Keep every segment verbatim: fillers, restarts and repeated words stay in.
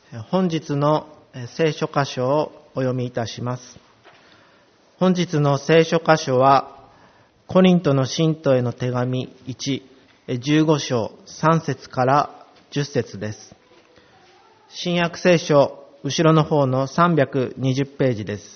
本日の聖書箇所をお読みいたします。本日の聖書箇所は、コリントの信徒への手紙いち、じゅうご章さん節からじゅっ節です。新約聖書、後ろの方のさんびゃくにじゅうページです。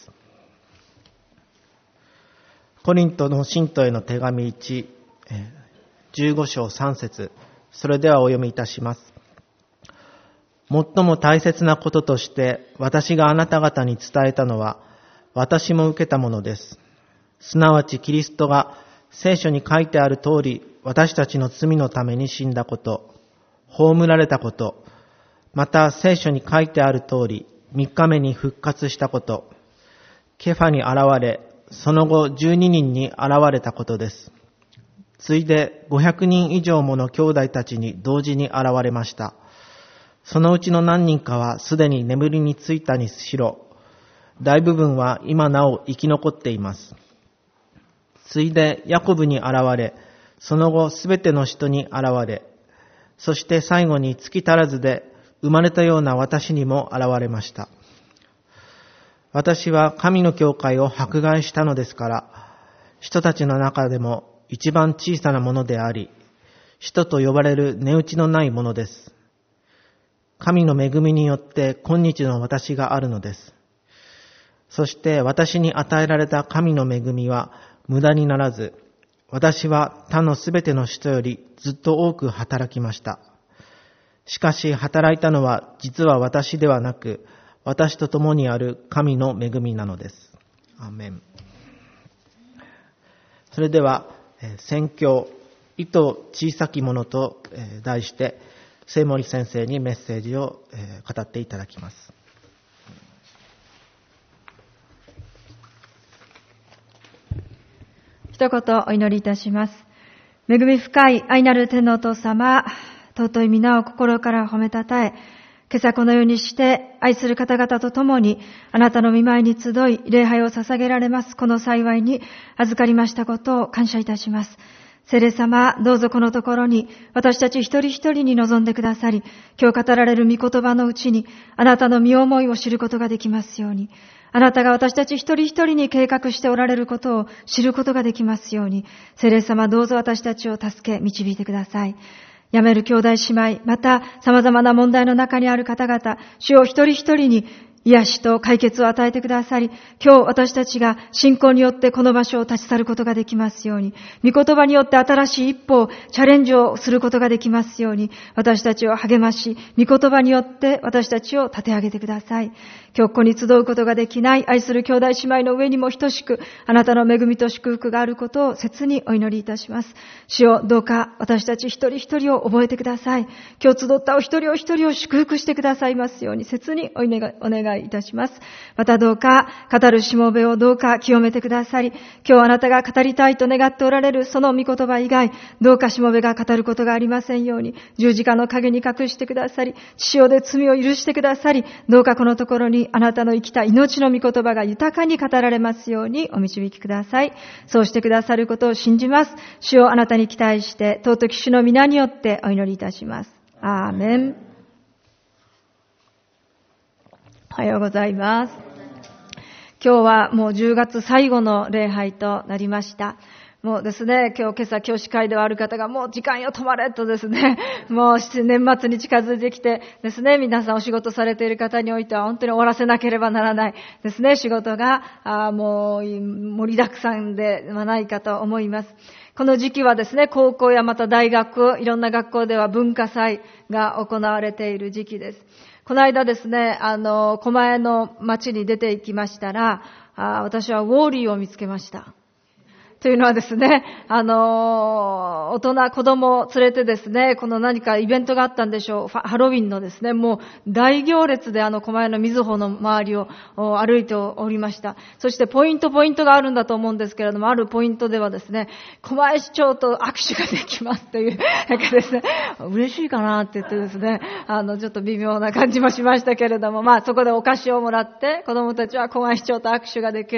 コリントの信徒への手紙いち、じゅうご章さん節、それではお読みいたします。最も大切なこととして私があなた方に伝えたのは、私も受けたものです。すなわちキリストが聖書に書いてある通り、私たちの罪のために死んだこと、葬られたこと、また聖書に書いてある通り、みっかめに復活したこと、ケファに現れ、その後じゅうににんに現れたことです。ついでごひゃくにん以上もの兄弟たちに同時に現れました。そのうちの何人かはすでに眠りについたにしろ、大部分は今なお生き残っています。ついでヤコブに現れ、その後すべての人に現れ、そして最後に月足らずで生まれたような私にも現れました。私は神の教会を迫害したのですから、人たちの中でも一番小さなものであり、使徒と呼ばれる値打ちのないものです。神の恵みによって今日の私があるのです。そして私に与えられた神の恵みは無駄にならず、私は他のすべての人よりずっと多く働きました。しかし働いたのは実は私ではなく、私と共にある神の恵みなのです。アーメン。それでは宣教、糸小さきものと題して、聖森先生にメッセージを語っていただきます。 一言お祈りいたします。恵み深い愛なる天のお父様、尊い皆を心から褒めたたえ、今朝このようにして愛する方々と共にあなたの御前に集い礼拝を捧げられますこの幸いに預かりましたことを感謝いたします。聖霊様、どうぞこのところに私たち一人一人に臨んでくださり、今日語られる御言葉のうちにあなたの身思いを知ることができますように、あなたが私たち一人一人に計画しておられることを知ることができますように、聖霊様、どうぞ私たちを助け導いてください。辞める兄弟姉妹、また様々な問題の中にある方々、主を一人一人に癒しと解決を与えてくださり、今日私たちが信仰によってこの場所を立ち去ることができますように、御言葉によって新しい一歩をチャレンジをすることができますように、私たちを励まし、御言葉によって私たちを立て上げてください。今日ここに集うことができない愛する兄弟姉妹の上にも等しく、あなたの恵みと祝福があることを切にお祈りいたします。主よ、どうか私たち一人一人を覚えてください。今日集ったお一人お一人を祝福してくださいますように、切にお願い、お願いいたします。またどうか語るしもべをどうか清めてくださり、今日あなたが語りたいと願っておられるその御言葉以外、どうかしもべが語ることがありませんように、十字架の陰に隠してくださり、血潮で罪を許してくださり、どうかこのところにあなたの生きた命の御言葉が豊かに語られますようにお導きください。そうしてくださることを信じます。主をあなたに期待して尊き主の皆によってお祈りいたします。アーメン。おはようございます。今日はもうじゅうがつ最後の礼拝となりました。もうですね、今日今朝教師会ではある方がもう時間よ止まれとですね、もう年末に近づいてきてですね、皆さんお仕事されている方においては本当に終わらせなければならないですね、仕事があもう盛りだくさんではないかと思います。この時期はですね、高校やまた大学、いろんな学校では文化祭が行われている時期です。この間ですね、あの、狛江の町に出て行きましたら、あ私はウォーリーを見つけました。というのはですね、あの、大人、子供を連れてですね、この何かイベントがあったんでしょう、ハロウィンのですね、もう大行列であの狛江の瑞穂の周りを歩いておりました。そしてポイントポイントがあるんだと思うんですけれども、あるポイントではですね、狛江市長と握手ができますという、なんかですね、嬉しいかなって言ってですね、あの、ちょっと微妙な感じもしましたけれども、まあそこでお菓子をもらって、子供たちは狛江市長と握手ができる。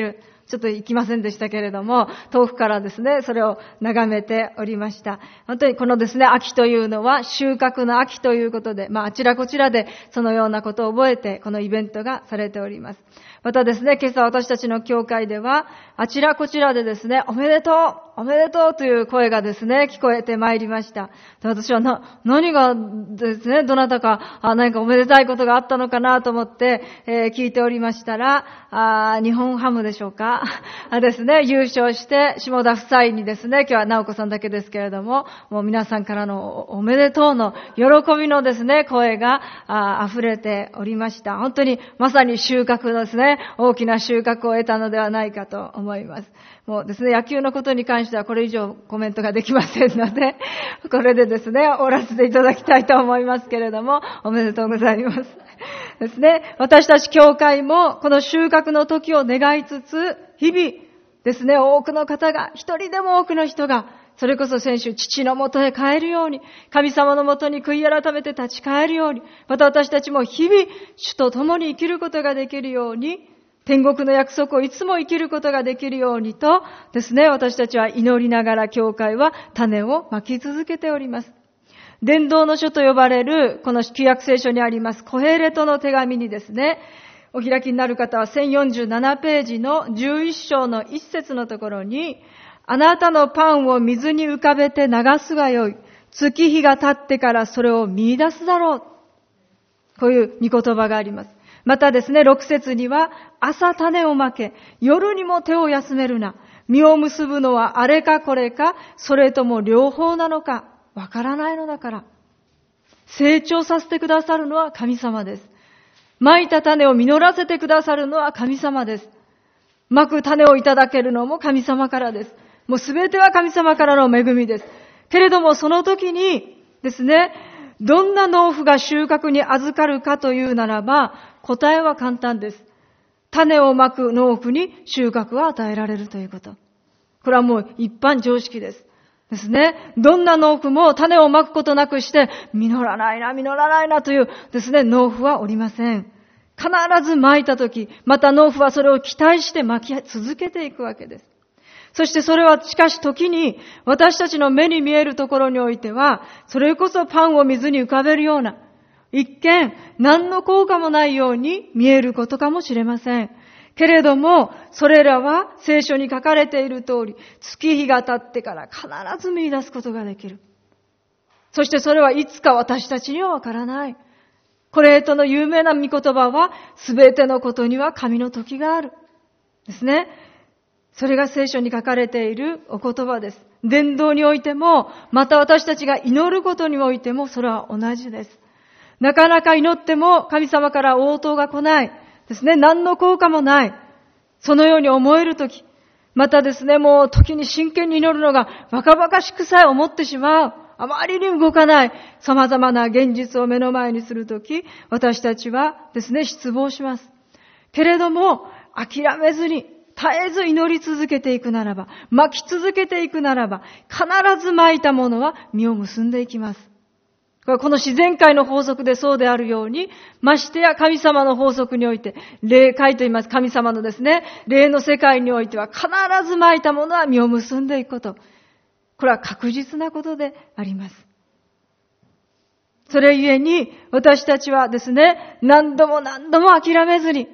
ちょっと行きませんでしたけれども、遠くからですね、それを眺めておりました。本当にこのですね、秋というのは収穫の秋ということで、まああちらこちらでそのようなことを覚えて、このイベントがされております。またですね、今朝私たちの教会では、あちらこちらでですね、おめでとうおめでとうという声がですね、聞こえてまいりました。で私はな、何がですね、どなたか、あ何かおめでたいことがあったのかなと思って、えー、聞いておりましたら、あ日本ハムでしょうかあですね、優勝して、下田夫妻にですね、今日は直子さんだけですけれども、もう皆さんからのおめでとうの喜びのですね、声があ溢れておりました。本当にまさに収穫ですね、大きな収穫を得たのではないかと思います。もうですね、野球のことに関してはこれ以上コメントができませんので、これでですね、終わらせていただきたいと思いますけれども、おめでとうございます。ですね、私たち教会もこの収穫の時を願いつつ、日々ですね、多くの方が、一人でも多くの人が、それこそ先週、父のもとへ帰るように、神様のもとに悔い改めて立ち返るように、また私たちも日々、主と共に生きることができるように、天国の約束をいつも生きることができるようにとですね、私たちは祈りながら教会は種をまき続けております。伝道の書と呼ばれるこの旧約聖書にありますコヘレトの手紙にですね、お開きになる方はせんよんじゅうななページのじゅういっ章の一節のところに、あなたのパンを水に浮かべて流すがよい。月日が経ってからそれを見出すだろう。こういう御言葉があります。またですね、六節には、朝種をまけ、夜にも手を休めるな。実を結ぶのはあれかこれか、それとも両方なのか、わからないのだから。成長させてくださるのは神様です。まいた種を実らせてくださるのは神様です。まく種をいただけるのも神様からです。もうすべては神様からの恵みです。けれどもその時にですね、どんな農夫が収穫に預かるかというならば、答えは簡単です。種をまく農夫に収穫が与えられるということ。これはもう一般常識です。ですね。どんな農夫も種をまくことなくして、実らないな、実らないなというですね、農夫はおりません。必ずまいたとき、また農夫はそれを期待してまき続けていくわけです。そしてそれはしかし時に私たちの目に見えるところにおいては、それこそパンを水に浮かべるような、一見何の効果もないように見えることかもしれません。けれども、それらは聖書に書かれている通り、月日が経ってから必ず見出すことができる。そしてそれはいつか私たちにはわからない。コレートの有名な御言葉は、すべてのことには神の時がある。ですね。それが聖書に書かれているお言葉です。伝道においても、また私たちが祈ることにおいても、それは同じです。なかなか祈っても神様から応答が来ない。ですね。何の効果もない。そのように思えるとき、またですね、もう時に真剣に祈るのがバカバカしくさえ思ってしまう。あまりに動かない様々な現実を目の前にするとき、私たちはですね、失望します。けれども、諦めずに、絶えず祈り続けていくならば、巻き続けていくならば、必ず巻いたものは実を結んでいきます。この自然界の法則でそうであるように、ましてや神様の法則において、霊界と言います。神様のですね、霊の世界においては必ず巻いたものは実を結んでいくこと。これは確実なことであります。それゆえに、私たちはですね、何度も何度も諦めずに、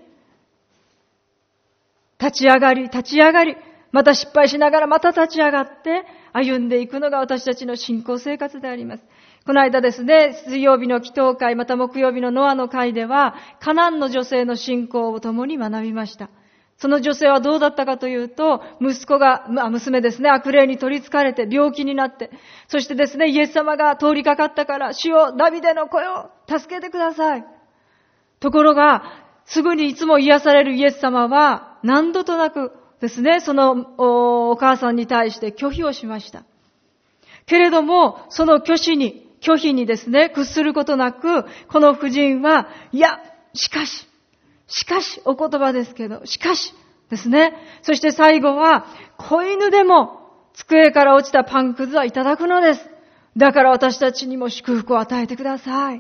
立ち上がり、立ち上がり、また失敗しながらまた立ち上がって歩んでいくのが私たちの信仰生活であります。この間ですね、水曜日の祈祷会、また木曜日のノアの会では、カナンの女性の信仰を共に学びました。その女性はどうだったかというと、息子が、まあ、娘ですね、悪霊に取り憑かれて病気になって、そしてですね、イエス様が通りかかったから、主よ、ダビデの声を助けてください。ところが、すぐにいつも癒されるイエス様は、何度となくですね、その お, お母さんに対して拒否をしました。けれども、その拒否に、拒否にですね、屈することなく、この婦人は、いや、しかし、しかし、お言葉ですけど、しかし、ですね。そして最後は、子犬でも、机から落ちたパンくずはいただくのです。だから私たちにも祝福を与えてください。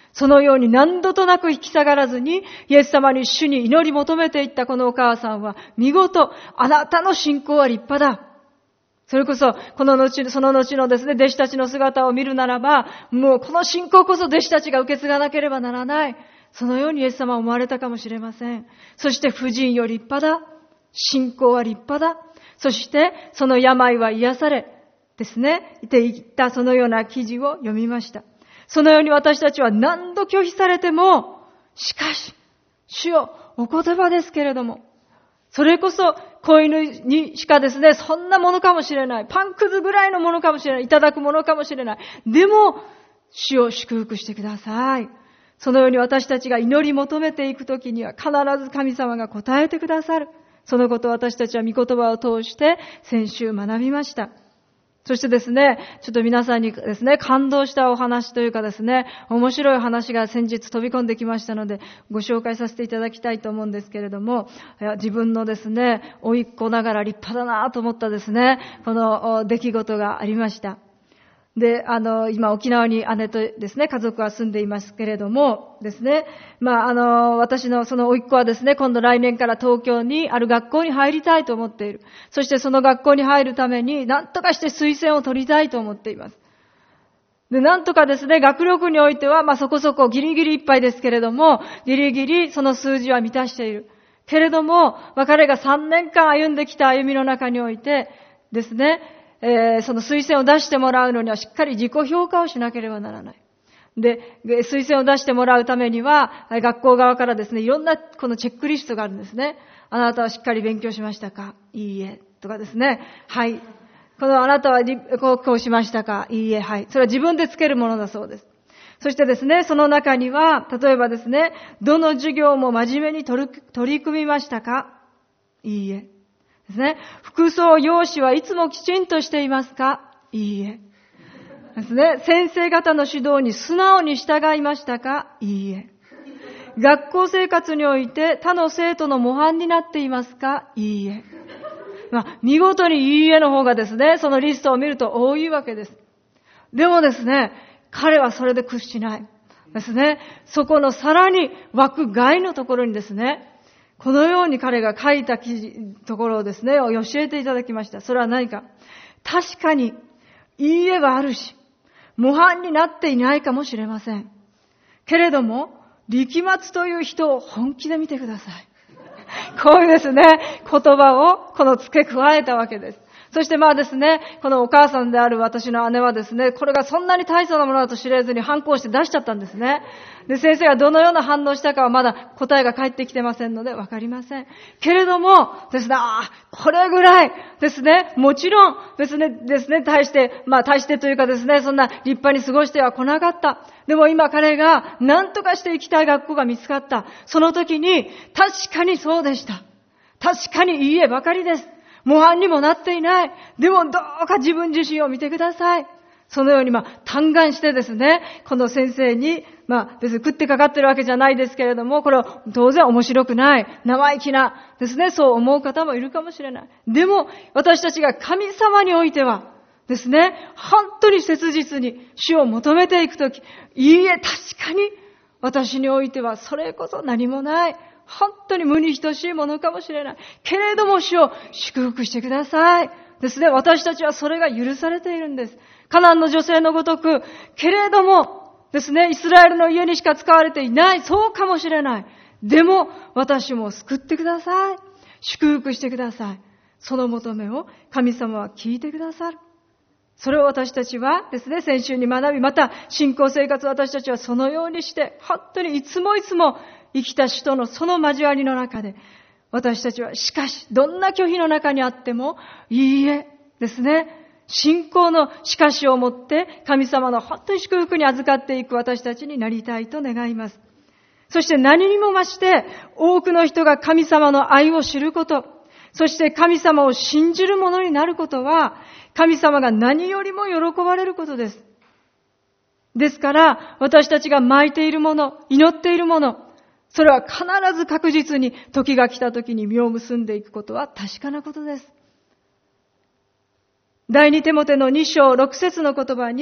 そのように何度となく引き下がらずに、イエス様に主に祈り求めていったこのお母さんは、見事、あなたの信仰は立派だ。それこそ、この後、その後のですね、弟子たちの姿を見るならば、もうこの信仰こそ弟子たちが受け継がなければならない。そのようにイエス様は思われたかもしれません。そして、婦人よ立派だ。信仰は立派だ。そして、その病は癒され、ですね、いていったそのような記事を読みました。そのように私たちは何度拒否されても、しかし、主よ、お言葉ですけれども、それこそ、子犬にしかですね、そんなものかもしれない。パンくずぐらいのものかもしれない。いただくものかもしれない。でも、主を祝福してください。そのように私たちが祈り求めていくときには、必ず神様が答えてくださる。そのことを私たちは御言葉を通して先週学びました。そしてですね、ちょっと皆さんにですね、感動したお話というかですね、面白い話が先日飛び込んできましたので、ご紹介させていただきたいと思うんですけれども、自分のですね、甥っ子ながら立派だなと思ったですね、この出来事がありました。で、あの、今沖縄に姉とですね、家族は住んでいますけれども、ですね、まあ、あの、私のその甥っ子はですね、今度来年から東京にある学校に入りたいと思っている。そしてその学校に入るために、何とかして推薦を取りたいと思っています。で、なんとかですね、学力においては、まあ、そこそこギリギリいっぱいですけれども、ギリギリその数字は満たしている。けれども、まあ、彼がさんねんかん歩んできた歩みの中において、ですね、えー、その推薦を出してもらうのにはしっかり自己評価をしなければならない。で、推薦を出してもらうためには、学校側からですね、いろんなこのチェックリストがあるんですね。あなたはしっかり勉強しましたか？いいえ。とかですね。はい。このあなたはこう、こうしましたか？いいえ。はい。それは自分でつけるものだそうです。そしてですね、その中には、例えばですね、どの授業も真面目に取り、取り組みましたか？いいえ。ですね。服装、容姿はいつもきちんとしていますか？いいえ。ですね。先生方の指導に素直に従いましたか？いいえ。学校生活において他の生徒の模範になっていますか？いいえ。まあ、見事にいいえの方がですね、そのリストを見ると多いわけです。でもですね、彼はそれで屈しない。ですね。そこのさらに枠外のところにですね、このように彼が書いた記事ところをですね、教えていただきました。それは何か。確かに、いいえはあるし、模範になっていないかもしれません。けれども、力末という人を本気で見てください。こういうですね、言葉をこの付け加えたわけです。そしてまあですね、このお母さんである私の姉はですね、これがそんなに大層なものだと知れずに反抗して出しちゃったんですね。で、先生がどのような反応したかはまだ答えが返ってきてませんのでわかりません。けれどもですね、ああ、これぐらいですね、もちろんですね、ですね、対して、まあ対してというかですね、そんな立派に過ごしては来なかった。でも今彼が何とかして行きたい学校が見つかった。その時に、確かにそうでした。確かにいいえばかりです。模範にもなっていない。でもどうか自分自身を見てください。そのようにまあ嘆願してですね、この先生にまあですね、食ってかかってるわけじゃないですけれども、これは当然面白くない、生意気なですね、そう思う方もいるかもしれない。でも私たちが神様においてはですね、本当に切実に主を求めていくとき、いいえ、確かに私においてはそれこそ何もない。本当に無に等しいものかもしれない。けれども主を祝福してください。ですね。私たちはそれが許されているんです。カナンの女性のごとく、けれどもですね、イスラエルの家にしか使われていない。そうかもしれない。でも私も救ってください。祝福してください。その求めを神様は聞いてくださる。それを私たちはですね、先週に学び、また信仰生活私たちはそのようにして、本当にいつもいつも生きた主とのその交わりの中で、私たちはしかし、どんな拒否の中にあっても、いいえ、ですね、信仰のしかしを持って、神様の本当に祝福に預かっていく私たちになりたいと願います。そして何にも増して、多くの人が神様の愛を知ること、そして神様を信じるものになることは、神様が何よりも喜ばれることです。ですから、私たちが巻いているもの、祈っているもの、それは必ず確実に時が来た時に実を結んでいくことは確かなことです。第二テモテのに章ろく節の言葉に、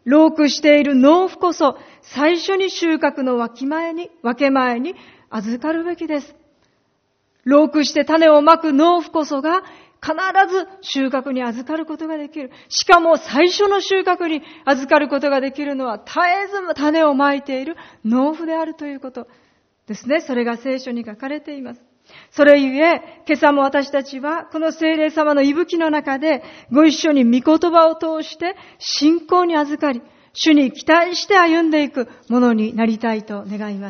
老苦している農夫こそ最初に収穫の分け前に、分け前に預かるべきです。老苦して種をまく農夫こそが必ず収穫に預かることができる。しかも最初の収穫に預かることができるのは絶えず種をまいている農夫であるということですね。それが聖書に書かれています。それゆえ、今朝も私たちはこの聖霊様の息吹の中でご一緒に御言葉を通して信仰に預かり、主に期待して歩んでいくものになりたいと願います。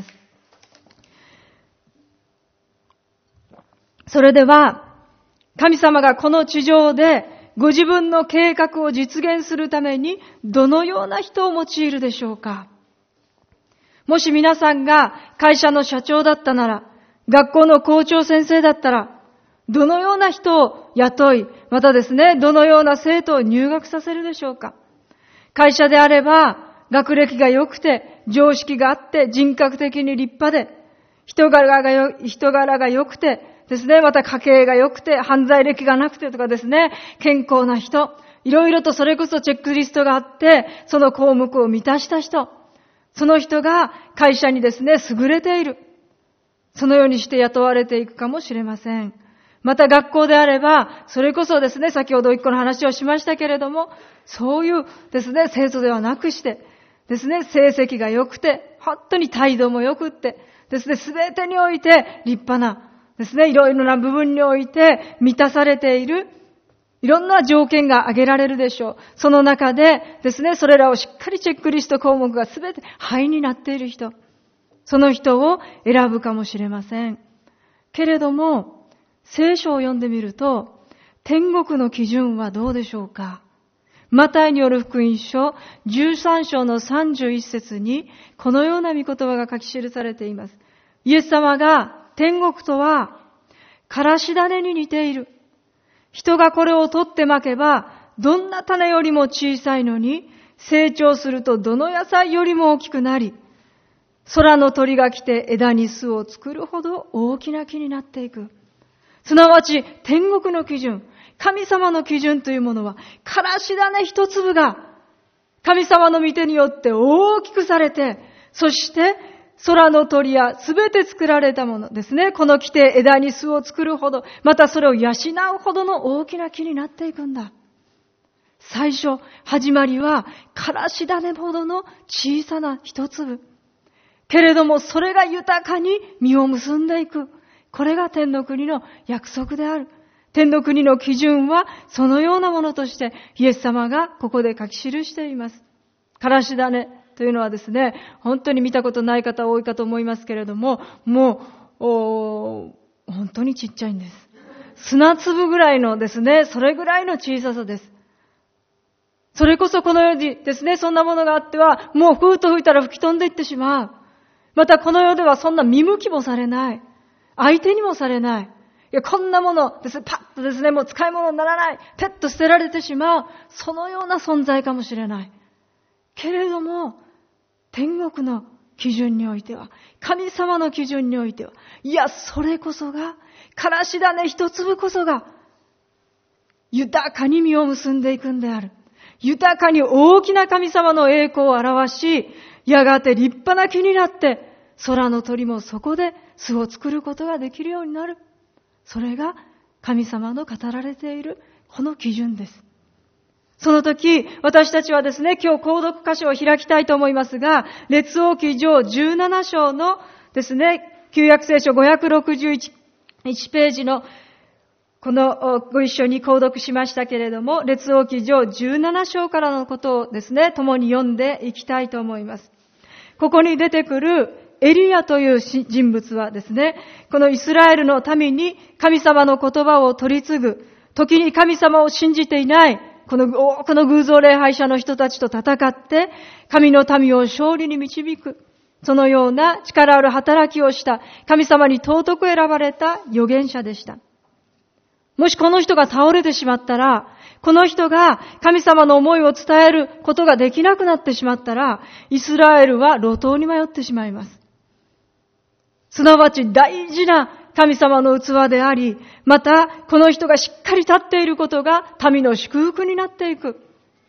それでは、神様がこの地上でご自分の計画を実現するためにどのような人を用いるでしょうか。もし皆さんが会社の社長だったなら、学校の校長先生だったら、どのような人を雇い、またですね、どのような生徒を入学させるでしょうか。会社であれば、学歴が良くて、常識があって、人格的に立派で、人柄がよ、人柄が良くて、ですね、また家計が良くて、犯罪歴がなくてとかですね、健康な人、いろいろとそれこそチェックリストがあって、その項目を満たした人、その人が会社にですね、優れている。そのようにして雇われていくかもしれません。また学校であれば、それこそですね、先ほど一個の話をしましたけれども、そういうですね、生徒ではなくして、ですね、成績が良くて、本当に態度も良くって、ですね、すべてにおいて立派な、ですね、いろいろな部分において満たされている、いろんな条件が挙げられるでしょう。その中でですね、それらをしっかりチェックリスト項目がすべて範になっている人、その人を選ぶかもしれません。けれども、聖書を読んでみると、天国の基準はどうでしょうか。マタイによる福音書じゅうさん章のさんじゅういち節に、このような御言葉が書き記されています。イエス様が、天国とは、からし種に似ている。人がこれを取ってまけば、どんな種よりも小さいのに、成長するとどの野菜よりも大きくなり、空の鳥が来て枝に巣を作るほど大きな木になっていく。すなわち、天国の基準、神様の基準というものは、からし種一粒が、神様の御手によって大きくされて、そして、空の鳥やすべて作られたものですね。この木で枝に巣を作るほど、またそれを養うほどの大きな木になっていくんだ。最初、始まりは、からし種ほどの小さな一粒。けれども、それが豊かに実を結んでいく。これが天の国の約束である。天の国の基準は、そのようなものとして、イエス様がここで書き記しています。からし種。というのはですね、本当に見たことない方多いかと思いますけれども、もう、お本当にちっちゃいんです。砂粒ぐらいのですね、それぐらいの小ささです。それこそこの世にですね、そんなものがあっては、もうふーっと吹いたら吹き飛んでいってしまう。またこの世ではそんな見向きもされない。相手にもされない。いや、こんなものですね、パッとですね、もう使い物にならない。ペッと捨てられてしまう。そのような存在かもしれない。けれども、天国の基準においては、神様の基準においては、いや、それこそが、からし種一粒こそが、豊かに実を結んでいくんである。豊かに大きな神様の栄光を表し、やがて立派な木になって、空の鳥もそこで巣を作ることができるようになる。それが神様の語られているこの基準です。その時、私たちはですね、今日購読箇所を開きたいと思いますが、列王記上じゅうなな章のですね、旧約聖書ごひゃくろくじゅういちページのこのご一緒に購読しましたけれども、列王記上じゅうなな章からのことをですね、共に読んでいきたいと思います。ここに出てくるエリヤという人物はですね、このイスラエルの民に神様の言葉を取り継ぐ、時に神様を信じていないこの多くの偶像礼拝者の人たちと戦って、神の民を勝利に導く、そのような力ある働きをした、神様に尊く選ばれた預言者でした。もしこの人が倒れてしまったら、この人が神様の思いを伝えることができなくなってしまったら、イスラエルは路頭に迷ってしまいます。すなわち大事な神様の器であり、またこの人がしっかり立っていることが民の祝福になっていく。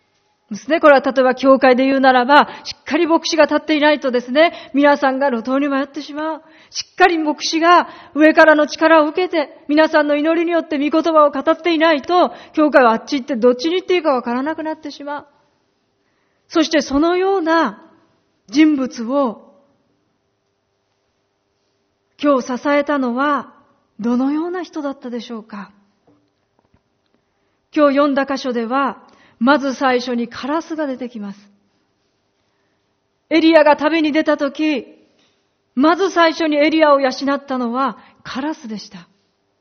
ですね。これは例えば教会で言うならば、しっかり牧師が立っていないとですね、皆さんが路頭に迷ってしまう。しっかり牧師が上からの力を受けて、皆さんの祈りによって御言葉を語っていないと、教会はあっち行ってどっちに行っていいかわからなくなってしまう。そしてそのような人物を今日支えたのはどのような人だったでしょうか。今日読んだ箇所では、まず最初にカラスが出てきます。エリアが旅に出たとき、まず最初にエリアを養ったのはカラスでした。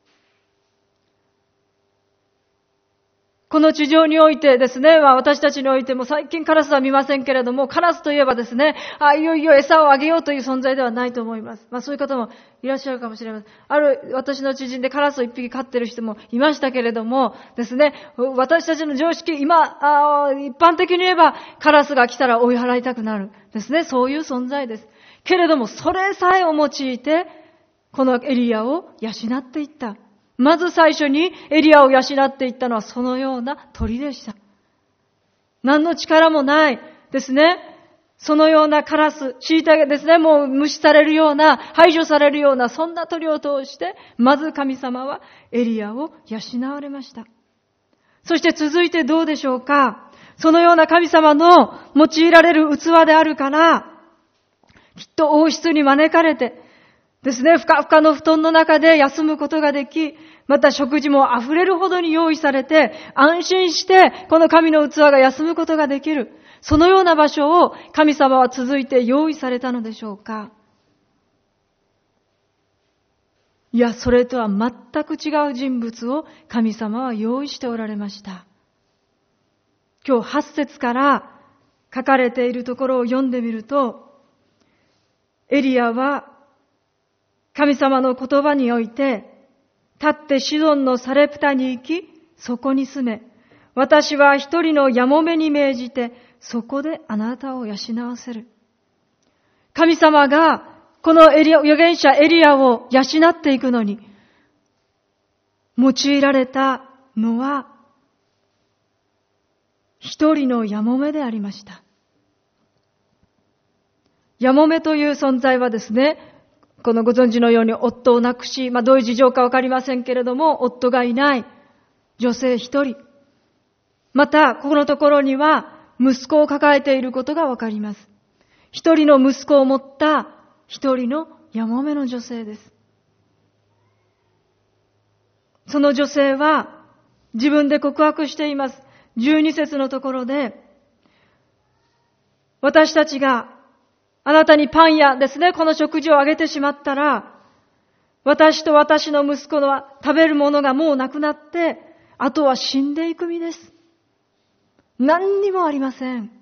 この地上においてですね、まあ、私たちにおいても最近カラスは見ませんけれども、カラスといえばですね、あ、いよいよ餌をあげようという存在ではないと思います。まあそういう方もいらっしゃるかもしれません。ある私の知人でカラスを一匹飼ってる人もいましたけれどもですね、私たちの常識、今、あ一般的に言えばカラスが来たら追い払いたくなるですね、そういう存在です。けれどもそれさえを用いて、このエリアを養っていった。まず最初にエリアを養っていったのはそのような鳥でした。何の力もないですね。そのようなカラス、虐げですね、もう無視されるような、排除されるような、そんな鳥を通して、まず神様はエリアを養われました。そして続いてどうでしょうか。そのような神様の用いられる器であるから、きっと王室に招かれて、ですね、ふかふかの布団の中で休むことができ、また食事も溢れるほどに用意されて、安心してこの神の器が休むことができる。そのような場所を神様は続いて用意されたのでしょうか。いや、それとは全く違う人物を神様は用意しておられました。今日はち節から書かれているところを読んでみると、エリアは神様の言葉において、立ってシドンのサレプタに行き、そこに住め。私は一人のやもめに命じて、そこであなたを養わせる。神様が、このエリア、預言者エリアを養っていくのに、用いられたのは、一人のやもめでありました。やもめという存在はですね、このご存知のように夫を亡くし、まあどういう事情かわかりませんけれども、夫がいない女性一人。また、ここのところには息子を抱えていることがわかります。一人の息子を持った一人のやもめの女性です。その女性は自分で告白しています。じゅうに節のところで、私たちがあなたにパンやですね、この食事をあげてしまったら、私と私の息子は食べるものがもうなくなって、あとは死んでいく身です。何にもありません。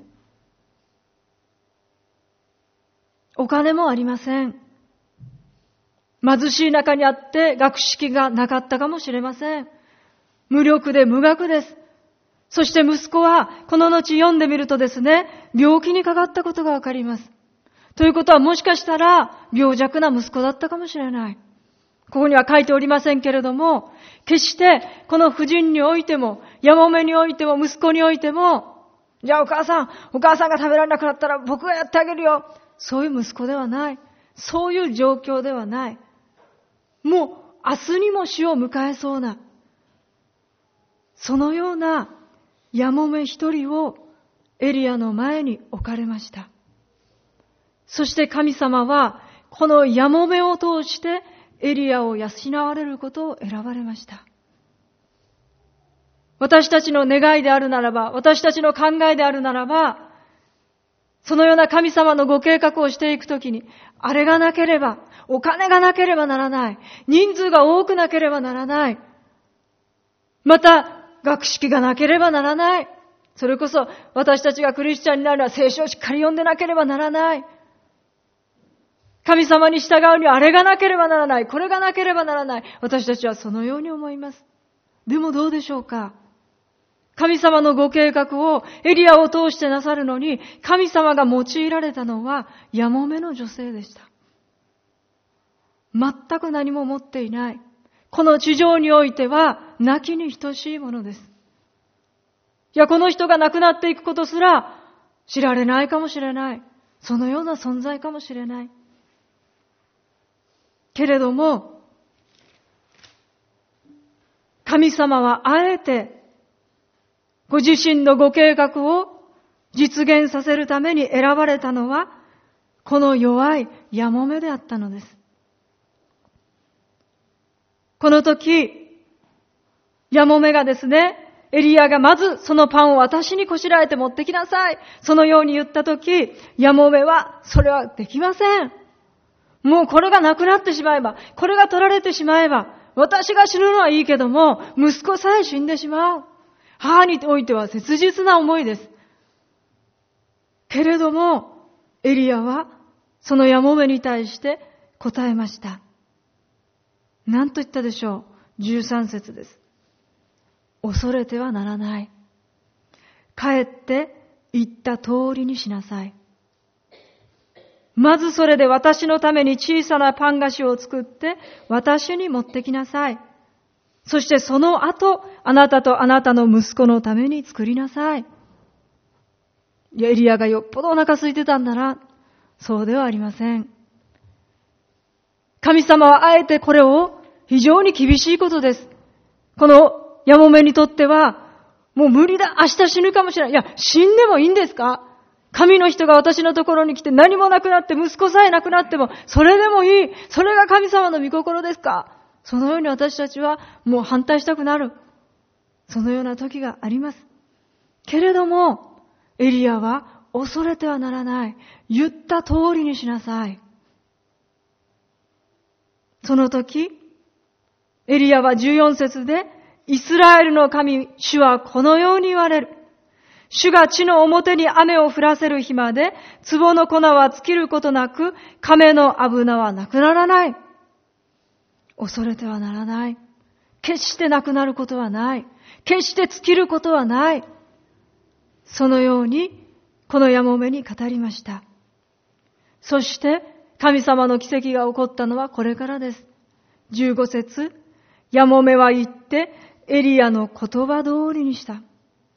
お金もありません。貧しい中にあって学識がなかったかもしれません。無力で無学です。そして息子はこの後読んでみるとですね、病気にかかったことがわかります。ということはもしかしたら病弱な息子だったかもしれない。ここには書いておりませんけれども、決してこの婦人においても、やもめにおいても、息子においても、じゃあお母さん、お母さんが食べられなくなったら僕がやってあげるよ。そういう息子ではない。そういう状況ではない。もう明日にも死を迎えそうな、そのようなやもめ一人をエリアの前に置かれました。そして神様はこのやもめを通してエリアを養われることを選ばれました。私たちの願いであるならば、私たちの考えであるならば、そのような神様のご計画をしていくときに、あれがなければ、お金がなければならない、人数が多くなければならない、また学識がなければならない、それこそ私たちがクリスチャンになるのは聖書をしっかり読んでなければならない、神様に従うにはあれがなければならない、これがなければならない、私たちはそのように思います。でもどうでしょうか。神様のご計画をエリアを通してなさるのに、神様が用いられたのはやもめの女性でした。全く何も持っていない。この地上においては泣きに等しいものです。 いや、この人が亡くなっていくことすら知られないかもしれない。そのような存在かもしれない。けれども、神様はあえてご自身のご計画を実現させるために選ばれたのは、この弱いヤモメであったのです。この時、ヤモメがですね、エリアがまずそのパンを私にこしらえて持ってきなさい。そのように言ったとき、ヤモメはそれはできません。もうこれがなくなってしまえば、これが取られてしまえば、私が死ぬのはいいけども、息子さえ死んでしまう。母においては切実な思いです。けれども、エリアはそのヤモメに対して答えました。何と言ったでしょう。じゅうさん節です。恐れてはならない。帰って言った通りにしなさい。まずそれで私のために小さなパン菓子を作って私に持ってきなさい。そしてその後、あなたとあなたの息子のために作りなさい。いや、エリアがよっぽどお腹空いてたんだな。そうではありません。神様はあえてこれを非常に厳しいことです。このヤモメにとっては、もう無理だ、明日死ぬかもしれない。いや、死んでもいいんですか？神の人が私のところに来て何もなくなって息子さえなくなっても、それでもいい。それが神様の御心ですか？そのように私たちはもう反対したくなる。そのような時があります。けれども、エリアは恐れてはならない。言った通りにしなさい。その時、エリアはじゅうよん節で、イスラエルの神、主はこのように言われる。主が地の表に雨を降らせる日まで、壺の粉は尽きることなく、亀の油はなくならない。恐れてはならない。決してなくなることはない。決して尽きることはない。そのように、このヤモメに語りました。そして、神様の奇跡が起こったのはこれからです。じゅうご節、ヤモメは言って、エリアの言葉通りにした。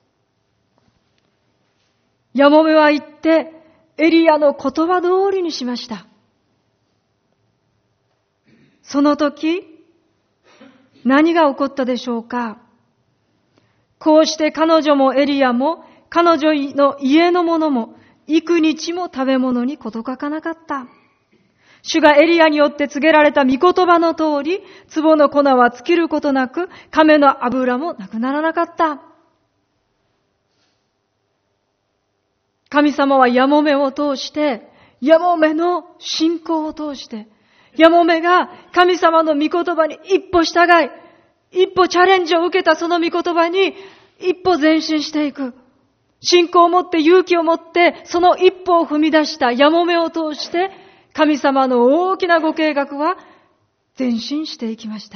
ヤモメは言って、エリアの言葉通りにしました。その時、何が起こったでしょうか？こうして彼女もエリアも、彼女の家の者も、幾日も食べ物に事欠かなかった。主がエリアによって告げられた御言葉の通り、壺の粉は尽きることなく、亀の油もなくならなかった。神様はヤモメを通して、ヤモメの信仰を通して、ヤモメが神様の御言葉に一歩従い、一歩チャレンジを受けたその御言葉に一歩前進していく。信仰を持って勇気を持ってその一歩を踏み出したヤモメを通して、神様の大きなご計画は前進していきました。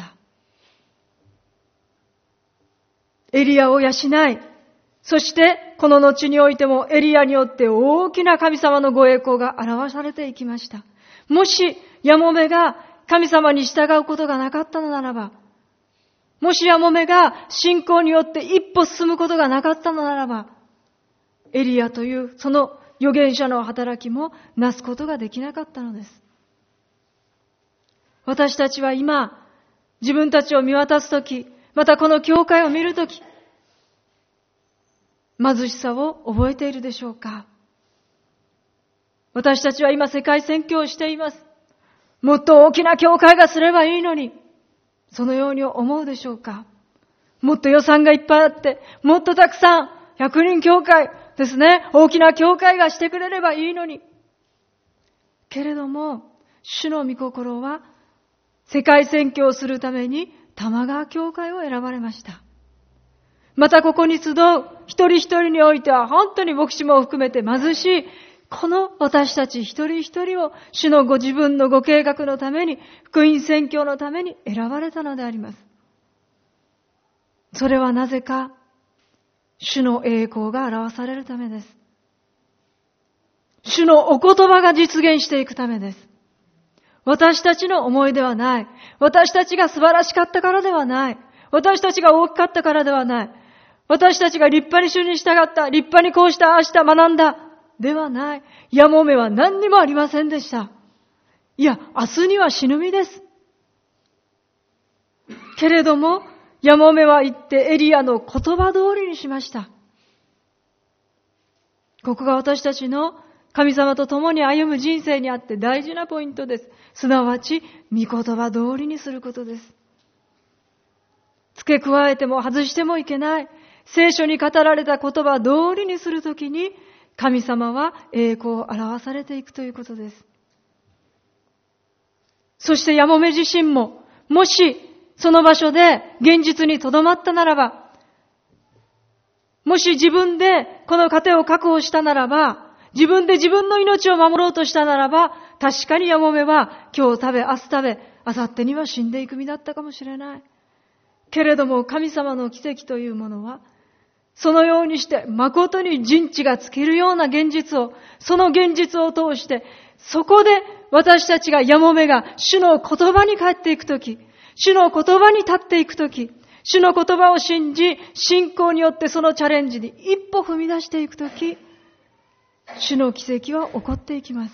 エリアを養い、そしてこの後においてもエリアによって大きな神様のご栄光が表されていきました。もしヤモメが神様に従うことがなかったのならば、もしヤモメが信仰によって一歩進むことがなかったのならば、エリアというその預言者の働きもなすことができなかったのです。私たちは今、自分たちを見渡すとき、またこの教会を見るとき、貧しさを覚えているでしょうか？私たちは今世界宣教をしています。もっと大きな教会がすればいいのに、そのように思うでしょうか？もっと予算がいっぱいあって、もっとたくさん、ひゃくにん教会ですね、大きな教会がしてくれればいいのに。けれども、主の御心は、世界宣教をするために玉川教会を選ばれました。またここに集う一人一人においては本当に牧師も含めて貧しいこの私たち一人一人を主のご自分のご計画のために、福音宣教のために選ばれたのであります。それはなぜか、主の栄光が表されるためです。主のお言葉が実現していくためです。私たちの思いではない。私たちが素晴らしかったからではない。私たちが大きかったからではない。 私たちが立派に主に従った、立派にこうした、ああした学んだ、ではない。やもめは何にもありませんでした。いや、明日には死ぬ身です。けれども、やもめは言ってエリアの言葉通りにしました。ここが私たちの神様と共に歩む人生にあって大事なポイントです。すなわち、御言葉通りにすることです。付け加えても外してもいけない。聖書に語られた言葉通りにするときに、神様は栄光を表されていくということです。そしてやもめ自身も、もしその場所で現実に留まったならば、もし自分でこの糧を確保したならば、自分で自分の命を守ろうとしたならば、確かにやもめは今日食べ、明日食べ、明後日には死んでいく身だったかもしれない。けれども神様の奇跡というものは、そのようにして誠に人知が尽きるような現実を、その現実を通して、そこで私たちがやもめが主の言葉に帰っていくとき、主の言葉に立っていくとき、主の言葉を信じ、信仰によってそのチャレンジに一歩踏み出していくとき、主の奇跡は起こっていきます。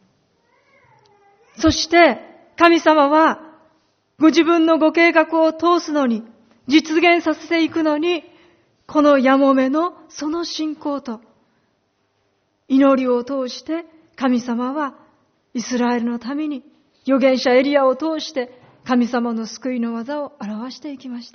そして神様はご自分のご計画を通すのに、実現させていくのに、このやもめのその信仰と祈りを通して神様はイスラエルのために預言者エリアを通して神様の救いの技を表していきました。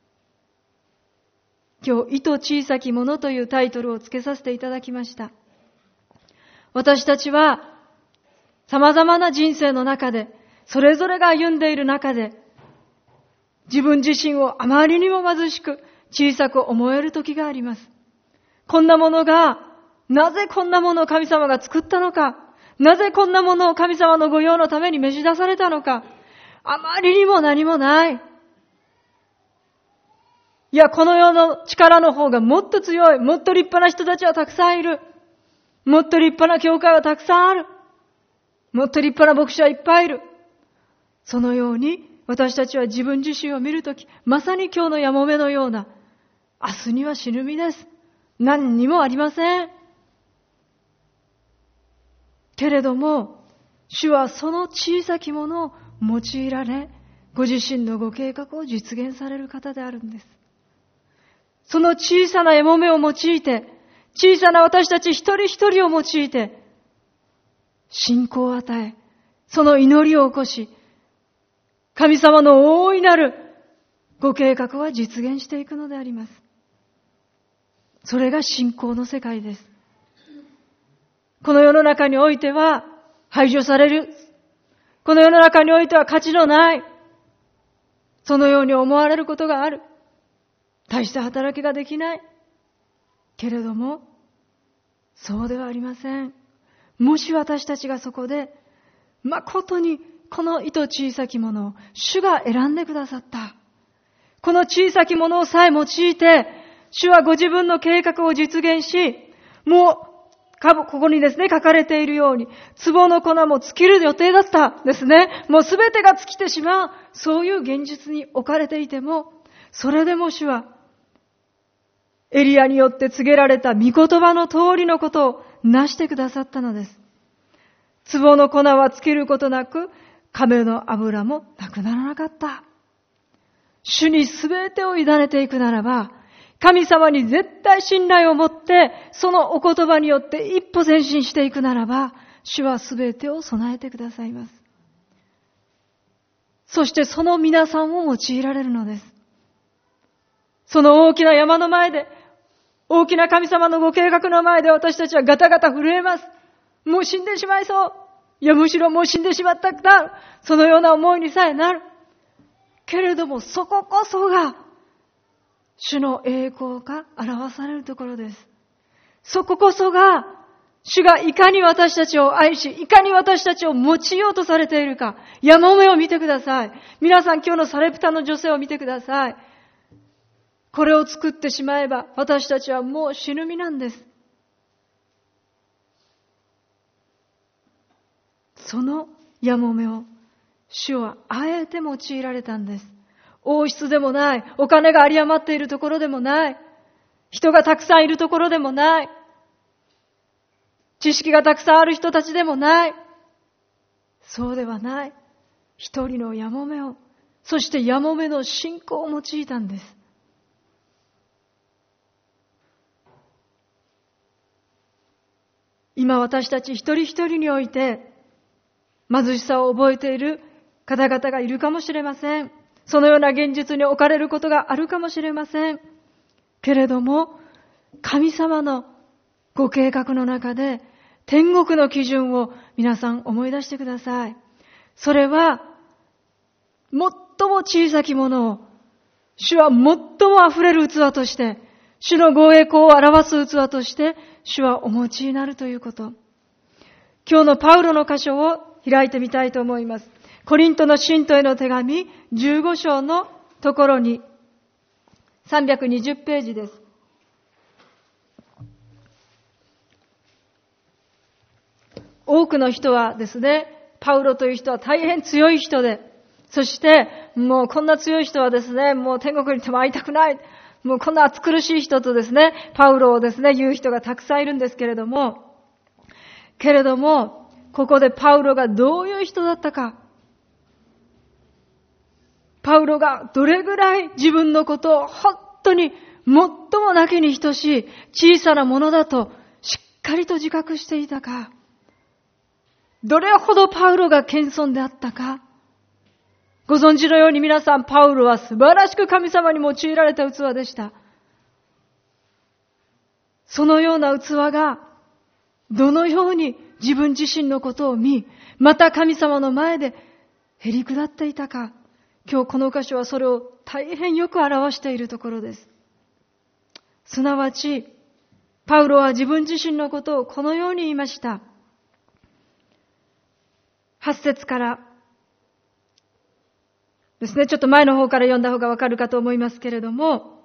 今日、糸小さきものというタイトルをつけさせていただきました。私たちは様々な人生の中で、それぞれが歩んでいる中で、自分自身をあまりにも貧しく小さく思える時があります。こんなものが、なぜこんなものを神様が作ったのか、なぜこんなものを神様の御用のために召し出されたのか、あまりにも何もない。いや、この世の力の方がもっと強い、もっと立派な人たちはたくさんいる。もっと立派な教会はたくさんある。もっと立派な牧師はいっぱいいる。そのように私たちは自分自身を見るとき、まさに今日のやもめのような、明日には死ぬ身です。何にもありません。けれども、主はその小さきものを用いられ、ご自身のご計画を実現される方であるんです。その小さなやもめを用いて、小さな私たち一人一人を用いて、信仰を与え、その祈りを起こし、神様の大いなるご計画は実現していくのであります。それが信仰の世界です。この世の中においては排除される。この世の中においては価値のない。そのように思われることがある。大した働きができない。けれども、そうではありません。もし私たちがそこで、誠にこの糸小さきものを主が選んでくださった。この小さきものをさえ用いて、主はご自分の計画を実現し、もう、ここにですね、書かれているように、壺の粉も尽きる予定だったですね。もうすべてが尽きてしまう。そういう現実に置かれていても、それでも主は、エリアによって告げられた御言葉の通りのことをなしてくださったのです。壺の粉は尽きることなく、亀の油もなくならなかった。主にすべてを委ねていくならば、神様に絶対信頼を持って、そのお言葉によって一歩前進していくならば、主はすべてを備えてくださいます。そしてその皆さんを用いられるのです。その大きな山の前で、大きな神様のご計画の前で私たちはガタガタ震えます。もう死んでしまいそう。いや、むしろもう死んでしまったくなる。そのような思いにさえなる。けれども、そここそが、主の栄光が表されるところです。そここそが、主がいかに私たちを愛し、いかに私たちを用いようとされているか。やもめを見てください。皆さん今日のサレプタの女性を見てください。これを作ってしまえば、私たちはもう死ぬ身なんです。そのやもめを、主はあえて用いられたんです。王室でもない、お金が有り余っているところでもない、 人がたくさんいるところでもない。知識がたくさんある人たちでもない。そうではない。一人のやもめを、そしてやもめの信仰を用いたんです。今私たち一人一人において貧しさを覚えている方々がいるかもしれません。そのような現実に置かれることがあるかもしれません。けれども、神様のご計画の中で天国の基準を皆さん思い出してください。それは最も小さきものを主は最も溢れる器として、主のご栄光を表す器として主はお持ちになるということ。今日のパウロの箇所を開いてみたいと思います。コリントの信徒への手紙じゅうご章のところにさんびゃくにじゅうページです。多くの人はですね、パウロという人は大変強い人で、そしてもうこんな強い人はですね、もう天国に行っても会いたくない、もうこんな暑苦しい人とですね、パウロをですね、言う人がたくさんいるんですけれども、けれども、ここでパウロがどういう人だったか、パウロがどれぐらい自分のことを本当に最もなきに等しい小さなものだとしっかりと自覚していたか、どれほどパウロが謙遜であったか、ご存知のように皆さん、パウロは素晴らしく神様に用いられた器でした。そのような器がどのように自分自身のことを見、また神様の前でへり下っていたか、今日この箇所はそれを大変よく表しているところです。すなわち、パウロは自分自身のことをこのように言いました。はち節からですね、ちょっと前の方から読んだ方がわかるかと思いますけれども、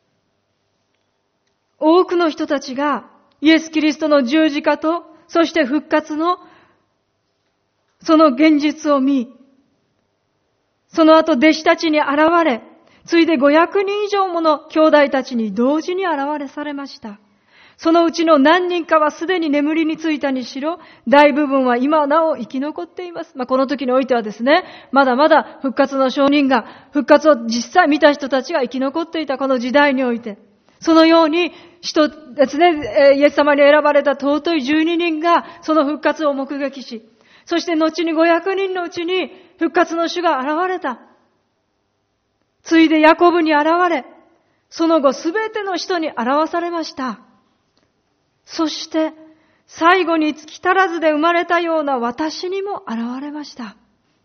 多くの人たちがイエス・キリストの十字架と、そして復活のその現実を見、その後弟子たちに現れ、ついでごひゃくにん以上もの兄弟たちに同時に現れされました。そのうちの何人かはすでに眠りについたにしろ、大部分は今なお生き残っています。まあ、この時においてはですね、まだまだ復活の証人が、復活を実際見た人たちが生き残っていたこの時代において、そのように人ですね、イエス様に選ばれた尊いじゅうににんがその復活を目撃し、そして後にごひゃくにんのうちに復活の主が現れた。ついでヤコブに現れ、その後すべての人に表されました。そして最後に月足らずで生まれたような私にも現れました。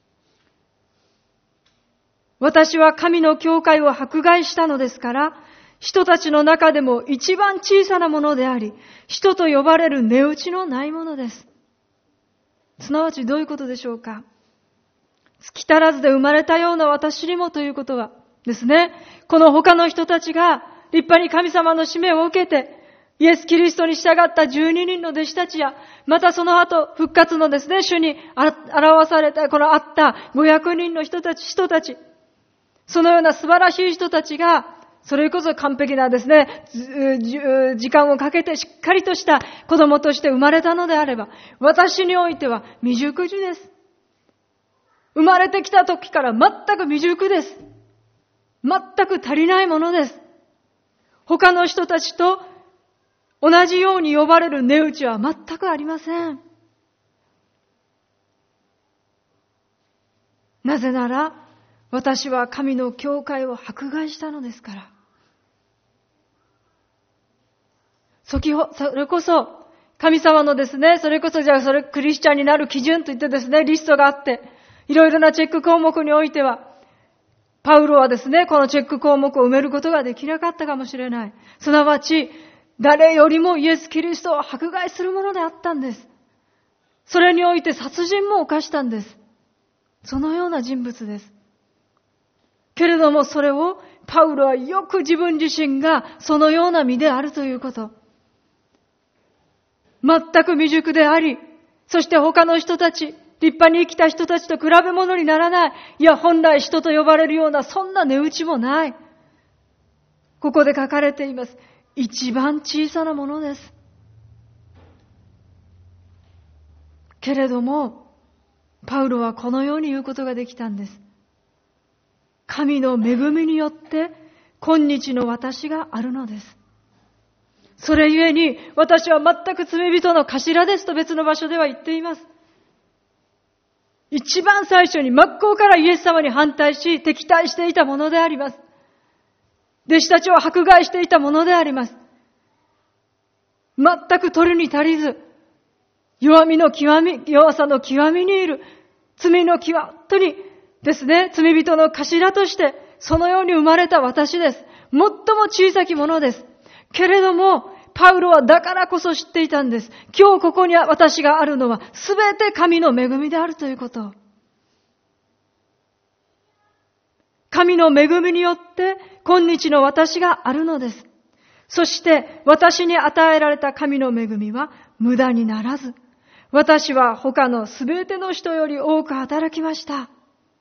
私は神の教会を迫害したのですから、人たちの中でも一番小さなものであり、人と呼ばれる値打ちのないものです。すなわちどういうことでしょうか。月足らずで生まれたような私にもということはですね、この他の人たちが立派に神様の使命を受けて、イエス・キリストに従ったじゅうににんの弟子たちや、またその後復活のですね、主に表された、このあったごひゃくにんの人たち、人たち、そのような素晴らしい人たちが、それこそ完璧なですね、時間をかけてしっかりとした子供として生まれたのであれば、私においては未熟児です。生まれてきた時から全く未熟です。全く足りないものです。他の人たちと同じように呼ばれる値打ちは全くありません。なぜなら、私は神の教会を迫害したのですから。それこそ、神様のですね、それこそじゃあそれクリスチャンになる基準といってですね、リストがあって、いろいろなチェック項目においては、パウロはですね、このチェック項目を埋めることができなかったかもしれない。すなわち、誰よりもイエス・キリストを迫害するものであったんです。それにおいて殺人も犯したんです。そのような人物です。けれどもそれをパウロはよく自分自身がそのような身であるということ。全く未熟であり、そして他の人たち、立派に生きた人たちと比べ物にならない。いや、本来人と呼ばれるようなそんな値打ちもない。ここで書かれています。 一番小さなものです。けれども、パウロはこのように言うことができたんです。神の恵みによって今日の私があるのです。それゆえに私は全く罪人の頭ですと別の場所では言っています。一番最初に真っ向からイエス様に反対し敵対していたものであります。弟子たちを迫害していたものであります。全く取るに足りず、弱みの極み、弱さの極みにいる、罪の極とにですね、罪人の頭として、そのように生まれた私です。最も小さきものです。けれども、パウロはだからこそ知っていたんです。今日ここに私があるのは、すべて神の恵みであるということ。神の恵みによって、今日の私があるのです。そして、私に与えられた神の恵みは、無駄にならず、私は他のすべての人より多く働きました。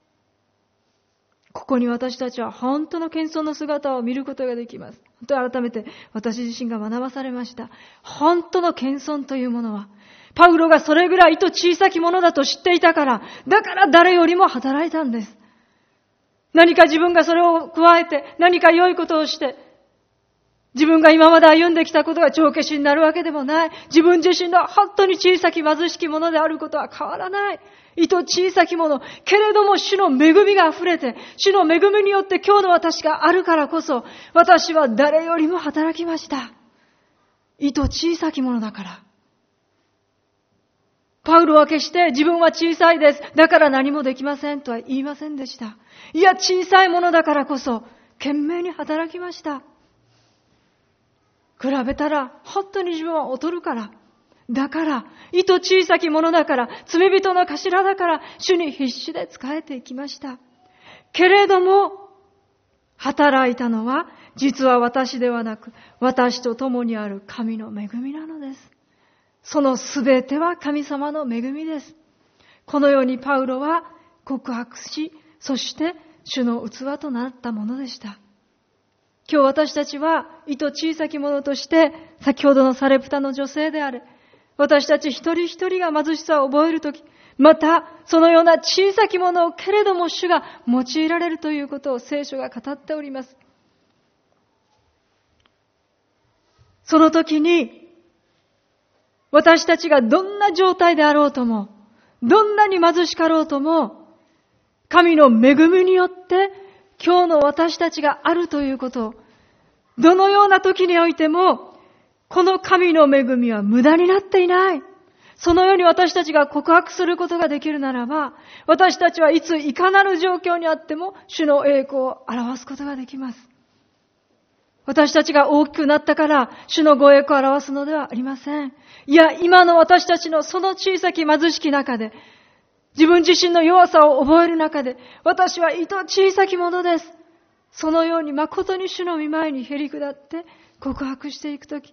ここに私たちは本当の謙遜の姿を見ることができます。本当に改めて私自身が学ばされました。本当の謙遜というものは、パウロがそれぐらいと小さきものだと知っていたから、だから誰よりも働いたんです。何か自分がそれを加えて、何か良いことをして、自分が今まで歩んできたことが帳消しになるわけでもない。自分自身の本当に小さき貧しきものであることは変わらない。いと小さきもの。けれども主の恵みが溢れて、主の恵みによって今日の私があるからこそ、私は誰よりも働きました。いと小さきものだから。パウロは決して自分は小さいです。だから何もできませんとは言いませんでした。いや、小さいものだからこそ、懸命に働きました。比べたら本当に自分は劣るから。だから、いと小さきものだから、罪人の頭だから、主に必死で仕えていきました。けれども、働いたのは、実は私ではなく、私と共にある神の恵みなのです。そのすべては神様の恵みです。このようにパウロは告白し、そして主の器となったものでした。今日私たちは、いと小さきものとして、先ほどのサレプタの女性であれ、私たち一人一人が貧しさを覚えるとき、また、そのような小さきものをけれども主が用いられるということを聖書が語っております。その時に、私たちがどんな状態であろうとも、どんなに貧しかろうとも、神の恵みによって、今日の私たちがあるということを、どのような時においても、この神の恵みは無駄になっていない。そのように私たちが告白することができるならば、私たちはいついかなる状況にあっても、主の栄光を表すことができます。私たちが大きくなったから、主のご栄光を表すのではありません。いや、今の私たちのその小さき貧しき中で、自分自身の弱さを覚える中で、私はいと小さきものです。そのように誠に主の御前にへり下って告白していくとき。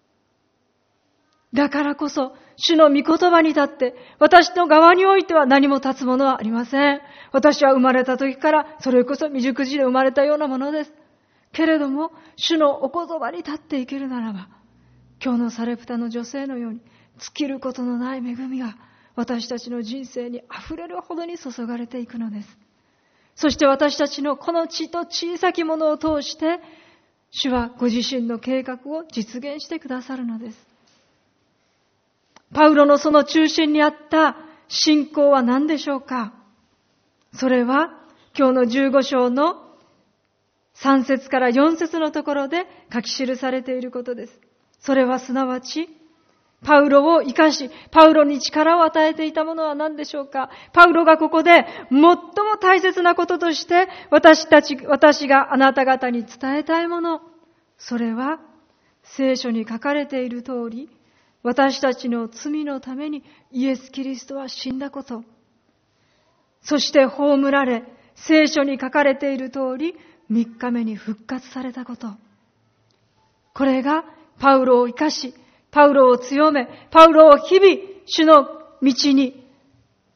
だからこそ、主の御言葉に立って、私の側においては何も立つものはありません。私は生まれた時から、それこそ未熟児で生まれたようなものです。けれども、主のお言葉に立っていけるならば、今日のサレプタの女性のように、尽きることのない恵みが、私たちの人生に溢れるほどに注がれていくのです。そして私たちのこの血と小さきものを通して、主はご自身の計画を実現してくださるのです。パウロのその中心にあった信仰は何でしょうか？それは今日のじゅうご章のさん節からよん節のところで書き記されていることです。それはすなわち、パウロを生かし、パウロに力を与えていたものは何でしょうか？パウロがここで最も大切なこととして私たち、私があなた方に伝えたいもの、それは聖書に書かれている通り、私たちの罪のためにイエス・キリストは死んだこと。そして葬られ、聖書に書かれている通り、みっかめに復活されたこと。これがパウロを生かし、パウロを強め、パウロを日々主の道に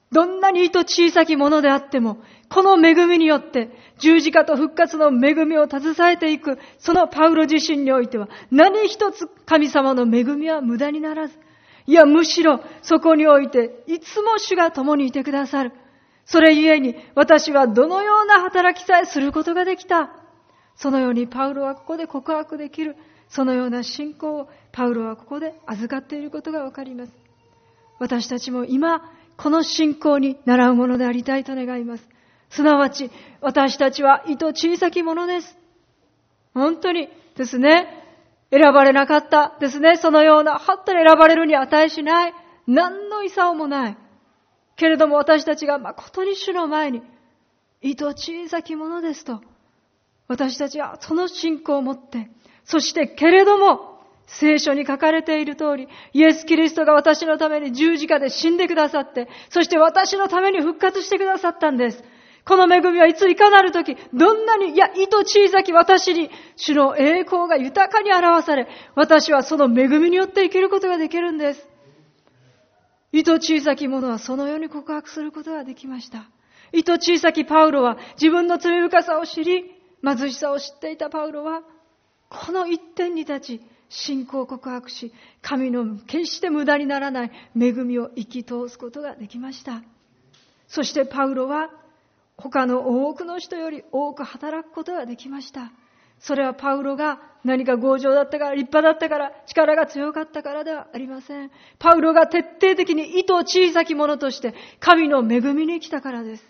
どんなに糸小さきものであっても、この恵みによって十字架と復活の恵みを携えていく、そのパウロ自身においては、何一つ神様の恵みは無駄にならず、いやむしろそこにおいていつも主が共にいてくださる。それゆえに私はどのような働きさえすることができた。そのようにパウロはここで告白できる。そのような信仰をパウロはここで預かっていることがわかります。私たちも今この信仰に習うものでありたいと願います。すなわち私たちは糸小さきものです。本当にですね、選ばれなかったですね。そのような本当に選ばれるに値しない何の功もないけれども、私たちが誠に主の前に糸小さきものですと、私たちはその信仰を持って、そしてけれども聖書に書かれている通り、イエス・キリストが私のために十字架で死んでくださって、そして私のために復活してくださったんです。この恵みはいついかなるとき、どんなに、いや、糸小さき私に、主の栄光が豊かに表され、私はその恵みによって生きることができるんです。糸小さき者はそのように告白することができました。糸小さきパウロは自分の罪深さを知り、貧しさを知っていたパウロは、この一点に立ち、信仰を告白し、神の決して無駄にならない恵みを生き通すことができました。そしてパウロは、他の多くの人より多く働くことができました。それはパウロが何か強情だったから、立派だったから、力が強かったからではありません。パウロが徹底的に糸小さきものとして神の恵みに来たからです。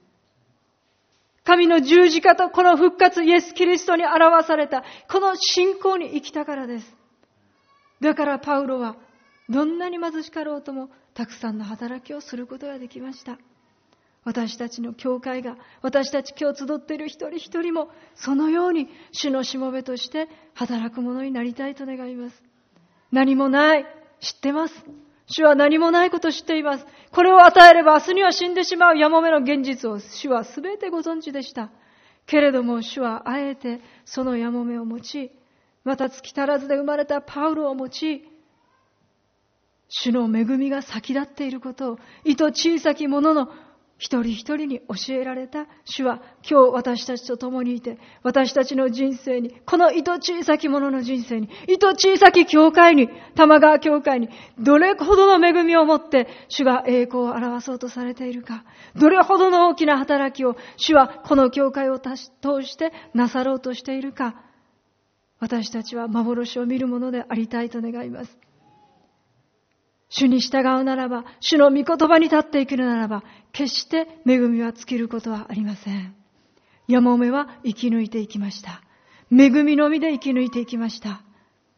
神の十字架とこの復活、イエス・キリストに表されたこの信仰に生きたからです。だからパウロはどんなに貧しかろうともたくさんの働きをすることができました。私たちの教会が、私たち今日集っている一人一人もそのように主のしもべとして働くものになりたいと願います。何もない、知ってます。主は何もないことを知っています。これを与えれば明日には死んでしまうやもめの現実を主はすべてご存知でした。けれども主はあえてそのやもめを用い、また月足らずで生まれたパウロを用い、主の恵みが先立っていることを糸小さきものの一人一人に教えられた主は今日私たちと共にいて、私たちの人生に、この糸小さきものの人生に、糸小さき教会に、玉川教会に、どれほどの恵みを持って主が栄光を表そうとされているか、どれほどの大きな働きを主はこの教会を通してなさろうとしているか、私たちは幻を見るものでありたいと願います。主に従うならば、主の御言葉に立っていくならば、決して恵みは尽きることはありません。やもめは生き抜いていきました。恵みのみで生き抜いていきました。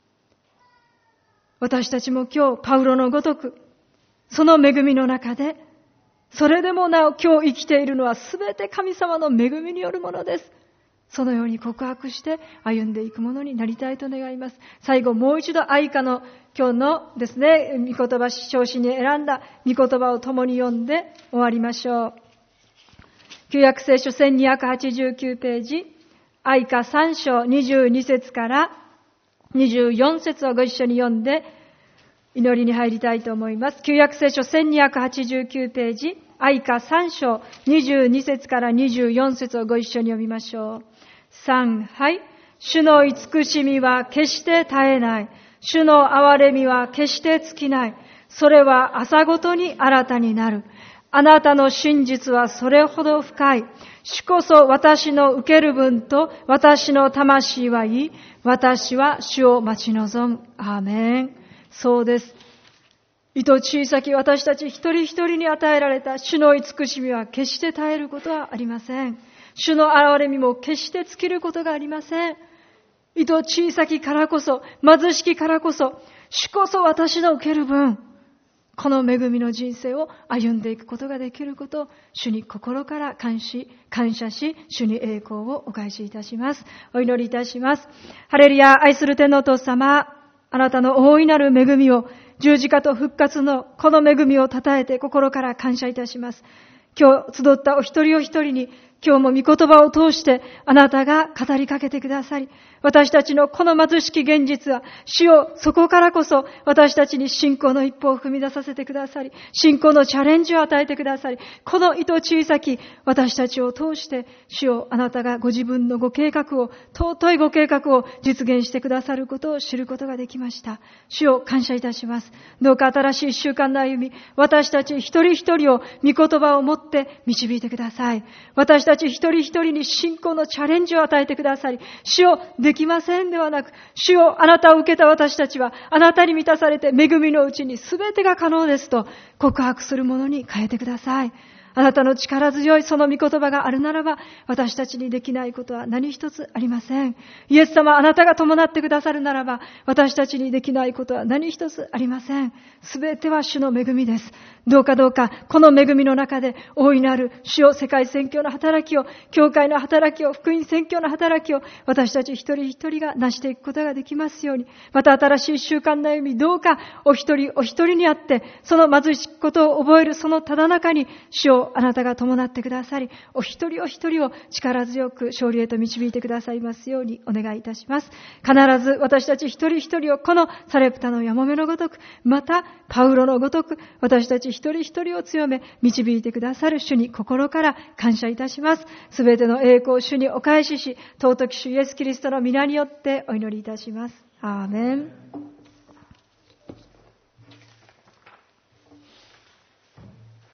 私たちも今日パウロのごとく、その恵みの中で、それでもなお今日生きているのはすべて神様の恵みによるものです。そのように告白して歩んでいくものになりたいと願います。最後もう一度愛歌の今日のですね、御言葉唱詩に選んだ御言葉を共に読んで終わりましょう。旧約聖書せんにひゃくはちじゅうきゅうページ、愛歌さん章にじゅうに節からにじゅうよん節をご一緒に読んで祈りに入りたいと思います。旧約聖書せんにひゃくはちじゅうきゅうページ、愛歌さん章にじゅうに節からにじゅうよん節をご一緒に読みましょう。さん、はい。主の慈しみは決して絶えない。主の憐れみは決して尽きない。それは朝ごとに新たになる。あなたの真実はそれほど深い。主こそ私の受ける分と私の魂はいい。私は主を待ち望む。アーメン。そうです。糸小さき私たち一人一人に与えられた主の慈しみは決して絶えることはありません。主の憐れみも決して尽きることがありません。糸小さきからこそ、貧しきからこそ、主こそ私の受ける分、この恵みの人生を歩んでいくことができることを、主に心から感し、感謝し、主に栄光をお返しいたします。お祈りいたします。ハレルヤ、愛する天のお父様、あなたの大いなる恵みを、十字架と復活のこの恵みをたたえて心から感謝いたします。今日集ったお一人お一人に今日も御言葉を通してあなたが語りかけてくださり、私たちのこの貧しき現実は、主よ、そこからこそ私たちに信仰の一歩を踏み出させてくださり、信仰のチャレンジを与えてくださり、この糸小さき私たちを通して、主よ、あなたがご自分のご計画を、尊いご計画を実現してくださることを知ることができました。主よ、感謝いたします。どうか新しい一週間の歩み、私たち一人一人を御言葉を持って導いてください。私たち一人一人に信仰のチャレンジを与えてくださり、主よ、できませんではなく、主よ、あなたを受けた私たちはあなたに満たされて恵みのうちに全てが可能ですと告白するものに変えてください。あなたの力強いその御言葉があるならば、私たちにできないことは何一つありません。イエス様、あなたが伴ってくださるならば、私たちにできないことは何一つありません。すべては主の恵みです。どうかどうか、この恵みの中で、大いなる主よ、世界宣教の働きを、教会の働きを、福音宣教の働きを、私たち一人一人が成していくことができますように、また新しい習慣の歩み、どうかお一人お一人にあって、その貧しいことを覚えるそのただ中に、主よ、あなたが伴ってくださり、お一人お一人を力強く勝利へと導いてくださいますようにお願いいたします。必ず私たち一人一人をこのサレプタのやもめのごとく、またパウロのごとく、私たち一人一人を強め導いてくださる主に心から感謝いたします。すべての栄光を主にお返しし、尊き主イエスキリストの皆によってお祈りいたします。アーメン。